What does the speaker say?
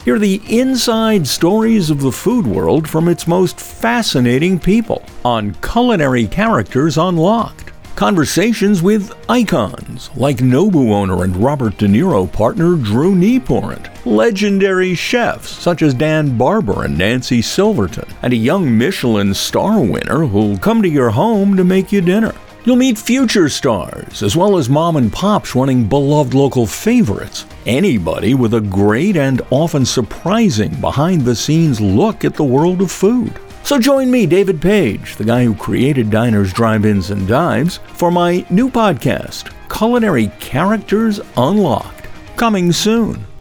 Hear the inside stories of the food world from its most fascinating people on Culinary Characters Unlocked. Conversations with icons like Nobu owner and Robert De Niro partner Drew Nieporent, legendary chefs such as Dan Barber and Nancy Silverton, and a young Michelin star winner who'll come to your home to make you dinner. You'll meet future stars, as well as mom and pops running beloved local favorites. Anybody with a great and often surprising behind-the-scenes look at the world of food. So join me, David Page, the guy who created Diners, Drive-Ins, and Dives, for my new podcast, Culinary Characters Unlocked, coming soon.